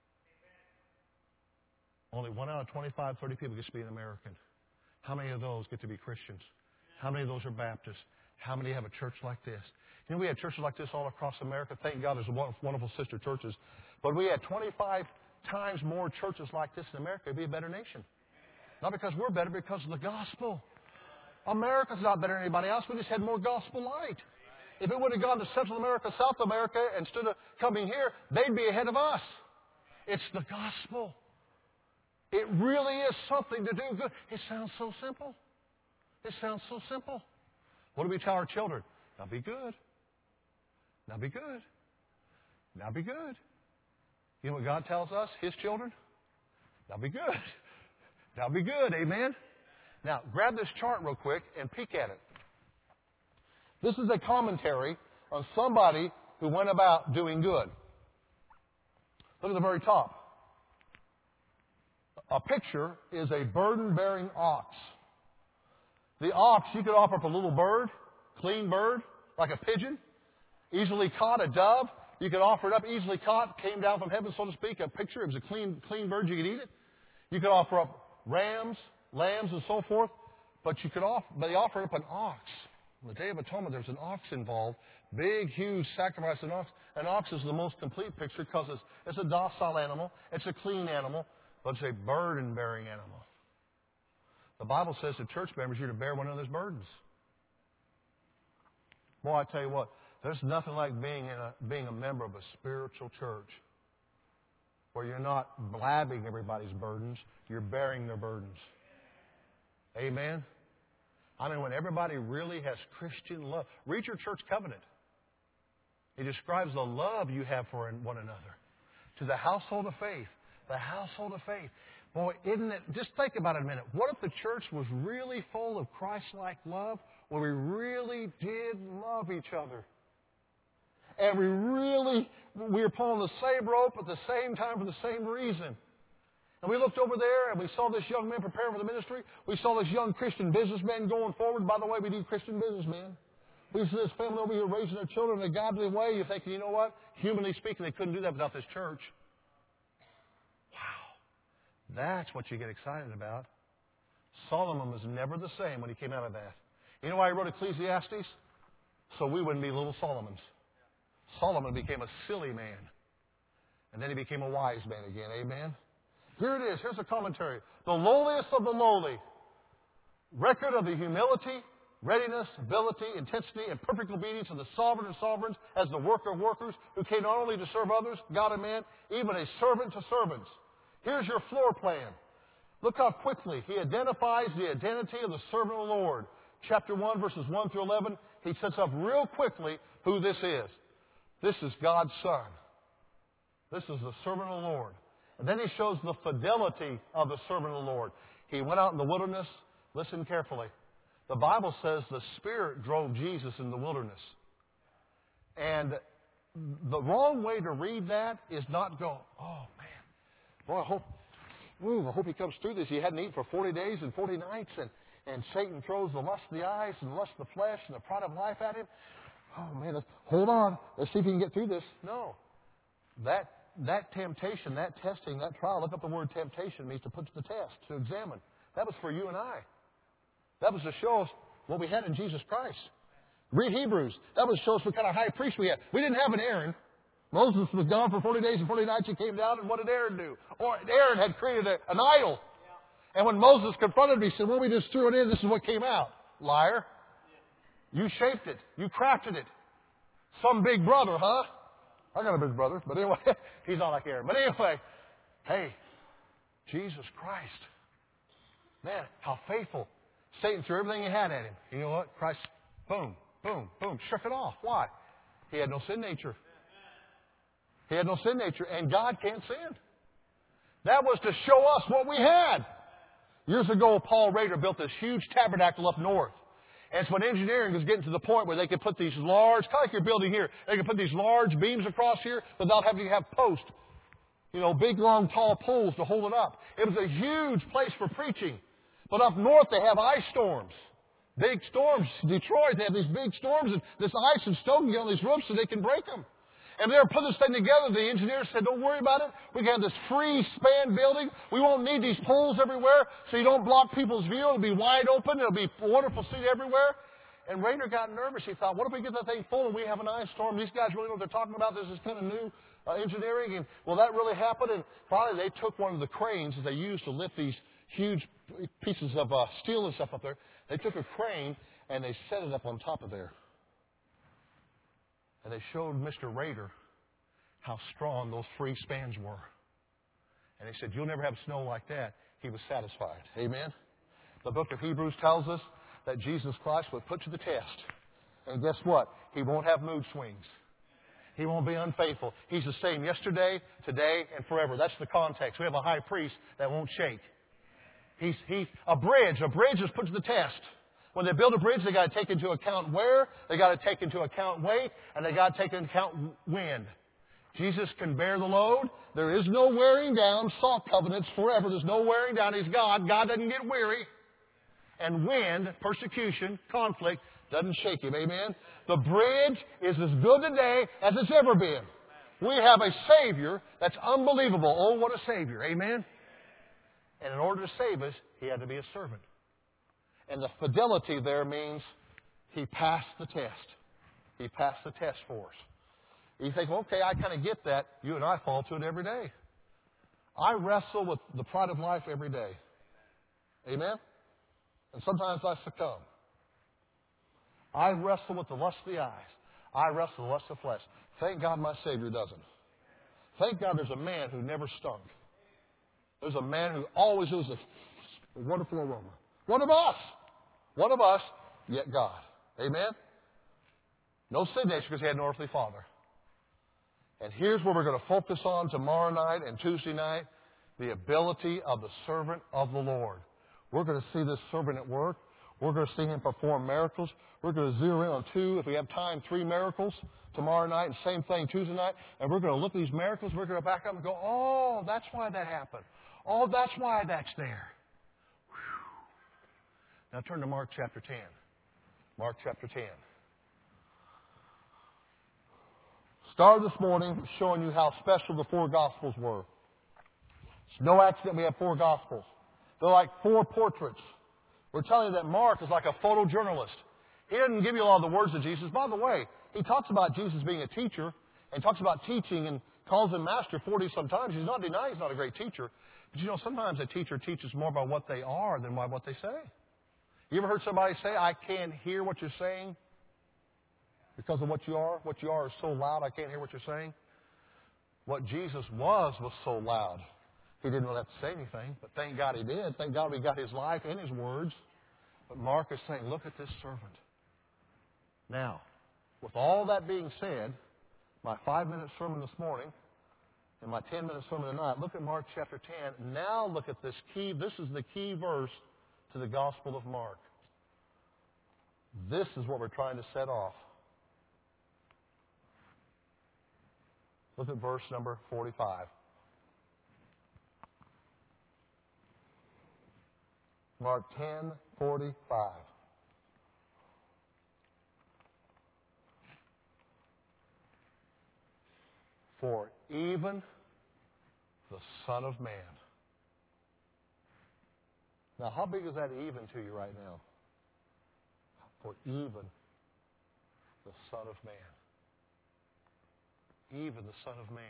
Only one out of twenty-five, thirty people gets to be an American. How many of those get to be Christians? How many of those are Baptists? How many have a church like this? You know, we had churches like this all across America. Thank God there's wonderful sister churches. But we had twenty-five times more churches like this in America. It'd be a better nation. Not because we're better, because of the gospel. America's not better than anybody else. We just had more gospel light. If it would have gone to Central America, South America, instead of coming here, they'd be ahead of us. It's the gospel. It really is something to do good. It sounds so simple. It sounds so simple. What do we tell our children? Now be good. Now be good. Now be good. You know what God tells us, His children? Now be good. Now be good. Amen? Now, grab this chart real quick and peek at it. This is a commentary on somebody who went about doing good. Look at the very top. A picture is a burden-bearing ox. The ox, you could offer up a little bird, clean bird, like a pigeon, easily caught, a dove. You could offer it up, easily caught, came down from heaven, so to speak, a picture. It was a clean, clean bird, you could eat it. You could offer up rams, lambs, and so forth, but you could offer, but they offered up an ox. On the Day of Atonement, there's an ox involved. Big, huge sacrifice of an ox. An ox is the most complete picture because it's, it's a docile animal. It's a clean animal, but it's a burden-bearing animal. The Bible says to church members, you're to bear one another's burdens. Boy, I tell you what, there's nothing like being, in a, being a member of a spiritual church where you're not blabbing everybody's burdens, you're bearing their burdens. Amen? I mean, when everybody really has Christian love. Read your church covenant. It describes the love you have for one another. To the household of faith. The household of faith. Boy, isn't it? Just think about it a minute. What if the church was really full of Christ-like love, where we really did love each other? And we really, we were pulling the same rope at the same time for the same reason. And we looked over there and we saw this young man preparing for the ministry. We saw this young Christian businessman going forward. By the way, we need Christian businessmen. We see this family over here raising their children in a godly way. You're thinking, you know what? Humanly speaking, they couldn't do that without this church. Wow. That's what you get excited about. Solomon was never the same when he came out of that. You know why he wrote Ecclesiastes? So we wouldn't be little Solomons. Solomon became a silly man. And then he became a wise man again. Amen? Here it is. Here's a commentary. The lowliest of the lowly. Record of the humility, readiness, ability, intensity, and perfect obedience of the sovereign of sovereigns as the worker of workers, who came not only to serve others, God and man, even a servant to servants. Here's your floor plan. Look how quickly he identifies the identity of the servant of the Lord. Chapter one, verses one through eleven, he sets up real quickly who this is. This is God's Son. This is the servant of the Lord. And then he shows the fidelity of the servant of the Lord. He went out in the wilderness. Listen carefully. The Bible says the Spirit drove Jesus in the wilderness. And the wrong way to read that is not go, oh, man, boy, I hope, ooh, I hope he comes through this. He hadn't eaten for forty days and forty nights, and, and Satan throws the lust of the eyes and the lust of the flesh and the pride of life at him. Oh, man, let's, hold on. Let's see if he can get through this. No. That That temptation, that testing, that trial, look up the word temptation, means to put to the test, to examine. That was for you and I. That was to show us what we had in Jesus Christ. Read Hebrews. That was to show us what kind of high priest we had. We didn't have an Aaron. Moses was gone for forty days and forty nights. He came down, and what did Aaron do? Or Aaron had created a, an idol. And when Moses confronted him, he said, well, we just threw it in. This is what came out. Liar. You shaped it. You crafted it. Some big brother, huh? I got a big brother, but anyway, he's not like Aaron. But anyway, hey, Jesus Christ. Man, how faithful. Satan threw everything he had at him. You know what? Christ, boom, boom, boom, shook it off. Why? He had no sin nature. He had no sin nature, and God can't sin. That was to show us what we had. Years ago, Paul Rader built this huge tabernacle up north. And it's when engineering was getting to the point where they could put these large, kind of like your building here, they could put these large beams across here without having to have posts. You know, big, long, tall poles to hold it up. It was a huge place for preaching. But up north, they have ice storms. Big storms. Detroit, they have these big storms, and this ice and snow can get on these roofs so they can break them. And they were putting this thing together. The engineers said, don't worry about it. We can have this free span building. We won't need these poles everywhere so you don't block people's view. It'll be wide open. It'll be wonderful seat everywhere. And Rainer got nervous. He thought, what if we get that thing full and we have an ice storm? These guys really know what they're talking about. This is kind of new uh, engineering. And will that really happen? And finally, they took one of the cranes that they used to lift these huge pieces of uh, steel and stuff up there. They took a crane and they set it up on top of there. And they showed Mister Rader how strong those free spans were. And he said, you'll never have snow like that. He was satisfied. Amen? The book of Hebrews tells us that Jesus Christ was put to the test. And guess what? He won't have mood swings. He won't be unfaithful. He's the same yesterday, today, and forever. That's the context. We have a high priest that won't shake. He's, he's a bridge. A bridge is put to the test. When they build a bridge, they got to take into account wear, they got to take into account weight, and they got to take into account wind. Jesus can bear the load. There is no wearing down. Salt covenants forever. There's no wearing down. He's God. God doesn't get weary. And wind, persecution, conflict, doesn't shake him. Amen? The bridge is as good today as it's ever been. We have a Savior that's unbelievable. Oh, what a Savior. Amen? And in order to save us, He had to be a servant. And the fidelity there means He passed the test. He passed the test for us. You think, well, okay, I kind of get that. You and I fall to it every day. I wrestle with the pride of life every day. Amen? And sometimes I succumb. I wrestle with the lust of the eyes. I wrestle with the lust of the flesh. Thank God my Savior doesn't. Thank God there's a man who never stunk. There's a man who always was a wonderful aroma. One of us. One of us, yet God. Amen? No sin nature because He had no earthly father. And here's where we're going to focus on tomorrow night and Tuesday night, the ability of the servant of the Lord. We're going to see this servant at work. We're going to see Him perform miracles. We're going to zero in on two, if we have time, three miracles tomorrow night, and same thing Tuesday night. And we're going to look at these miracles. We're going to back up and go, oh, that's why that happened. Oh, that's why that's there. Whew. Now turn to Mark chapter ten. Mark chapter ten. Started this morning showing you how special the four Gospels were. It's no accident we have four Gospels. They're like four portraits. We're telling you that Mark is like a photojournalist. He doesn't give you a lot of the words of Jesus. By the way, he talks about Jesus being a teacher and talks about teaching and calls him master forty sometimes. He's not denying he's not a great teacher. But you know, sometimes a teacher teaches more about what they are than by what they say. You ever heard somebody say, I can't hear what you're saying because of what you are? What you are is so loud, I can't hear what you're saying. What Jesus was was so loud. He didn't really have to say anything, but thank God He did. Thank God we got His life and His words. But Mark is saying, look at this servant. Now, with all that being said, my five-minute sermon this morning and my ten-minute sermon tonight, look at Mark chapter ten. Now look at this key. This is the key verse to the Gospel of Mark. This is what we're trying to set off. Look at verse number forty-five. Mark ten forty-five. For even the Son of Man. Now, how big is that even to you right now? For even the Son of Man. Even the Son of Man.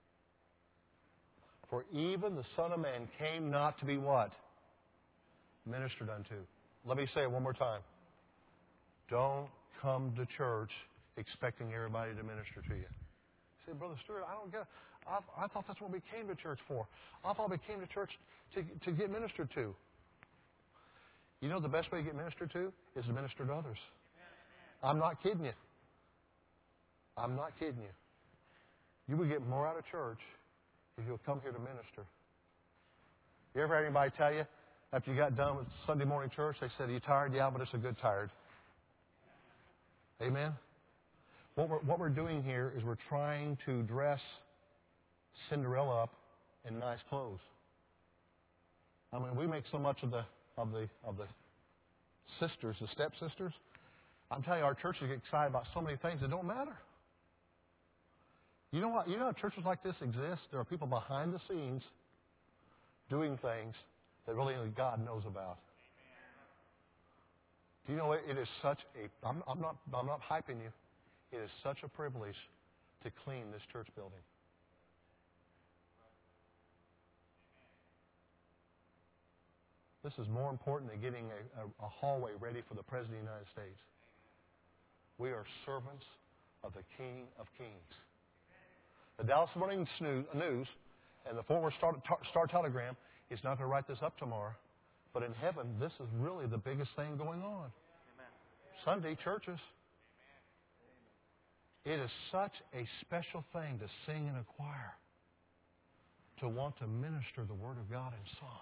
For even the Son of Man came not to be what? Ministered unto. Let me say it one more time. Don't come to church expecting everybody to minister to you. You say, Brother Stewart, I don't get it. I, I thought that's what we came to church for. I thought we came to church to, to get ministered to. You know the best way to get ministered to is to minister to others. I'm not kidding you. I'm not kidding you. You will get more out of church if you'll come here to minister. You ever had anybody tell you, after you got done with Sunday morning church, they said, are you tired? Yeah, but it's a good tired. Amen? What we're, what we're doing here is we're trying to dress Cinderella up in nice clothes. I mean, we make so much of the of the of the sisters, the stepsisters. I'm telling you, our churches get excited about so many things that don't matter. You know what? You know, churches like this exist. There are people behind the scenes doing things that really only God knows about. Do you know it, it is such a? I'm, I'm not. I'm not hyping you. It is such a privilege to clean this church building. This is more important than getting a, a, a hallway ready for the President of the United States. We are servants of the King of Kings. The Dallas Morning News and the Fort Worth Star, Star Telegram is not going to write this up tomorrow, but in heaven, this is really the biggest thing going on. Amen. Sunday churches. It is such a special thing to sing in a choir, to want to minister the Word of God in song.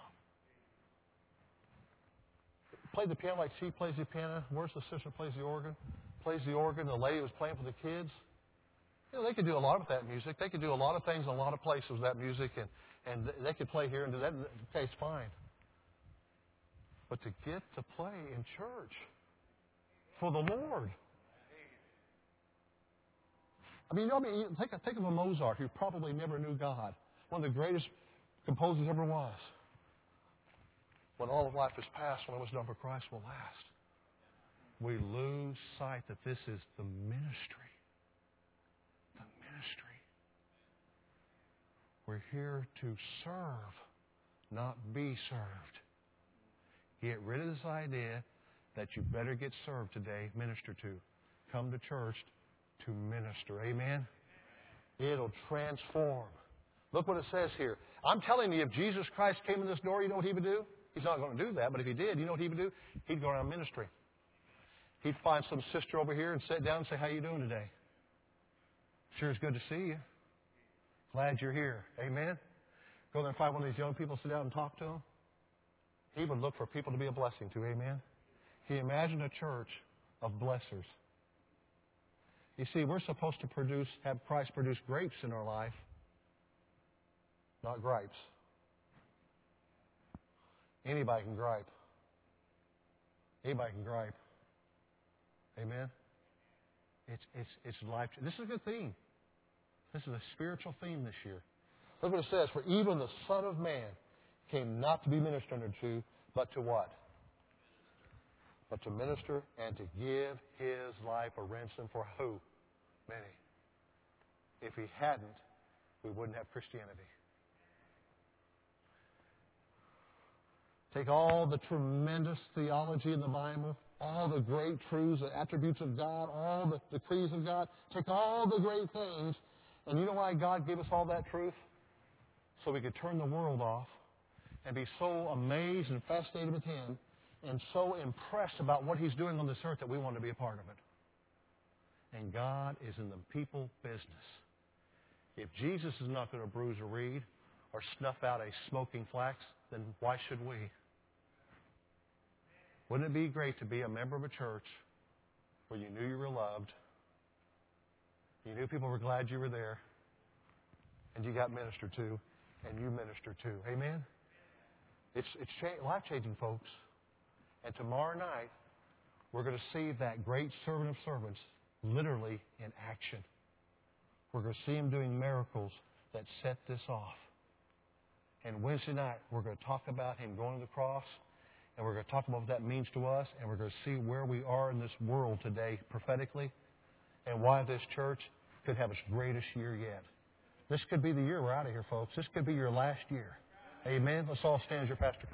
Play the piano like she plays the piano. Where's the sister plays the organ? Plays the organ. The lady was playing for the kids. You know, they could do a lot with that music. They could do a lot of things in a lot of places with that music, and, and they could play here and do that. Okay, it's fine. But to get to play in church for the Lord. I mean, you know, I mean, think, think of a Mozart who probably never knew God. One of the greatest composers ever was. When all of life is past, when it was done for Christ will last. We lose sight that this is the ministry. The ministry. We're here to serve, not be served. Get rid of this idea that you better get served today, minister to. Come to church to minister. Amen? It'll transform. Look what it says here. I'm telling you, if Jesus Christ came in this door, you know what he would do? He's not going to do that, but if he did, you know what he would do? He'd go around ministry. He'd find some sister over here and sit down and say, how you doing today? Sure is good to see you. Glad you're here. Amen? Go there and find one of these young people, sit down and talk to them. He would look for people to be a blessing to. Amen? Can you imagine a church of blessers? You see, we're supposed to produce, have Christ produce grapes in our life, not gripes. Anybody can gripe. Anybody can gripe. Amen? It's, it's, it's life. This is a good theme. This is a spiritual theme this year. Look what it says. For even the Son of Man came not to be ministered unto, but to what? But to minister and to give his life a ransom for who? Many. If he hadn't, we wouldn't have Christianity. Take all the tremendous theology in the Bible, all the great truths, the attributes of God, all the decrees of God. Take all the great things. And you know why God gave us all that truth? So we could turn the world off and be so amazed and fascinated with Him and so impressed about what He's doing on this earth that we want to be a part of it. And God is in the people business. If Jesus is not going to bruise a reed or snuff out a smoking flax, then why should we? Wouldn't it be great to be a member of a church where you knew you were loved, you knew people were glad you were there, and you got ministered to, and you ministered to? Amen? It's, it's cha- life-changing, folks. And tomorrow night, we're going to see that great servant of servants literally in action. We're going to see Him doing miracles that set this off. And Wednesday night, we're going to talk about Him going to the cross, and we're going to talk about what that means to us, and we're going to see where we are in this world today prophetically, and why this church could have its greatest year yet. This could be the year we're out of here, folks. This could be your last year. Amen? Let's all stand as your pastor.